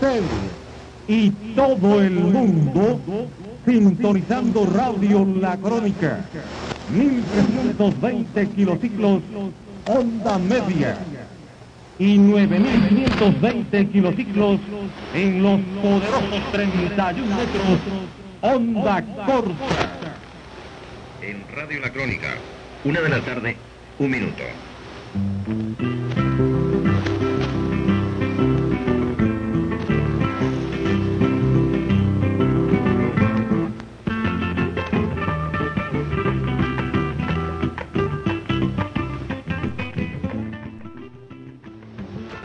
usted y todo el mundo sintonizando Radio La Crónica, 1320 kilociclos onda media y 9520 kilociclos en los poderosos 31 metros onda corta. En Radio La Crónica, 1 de la tarde, 1 minuto.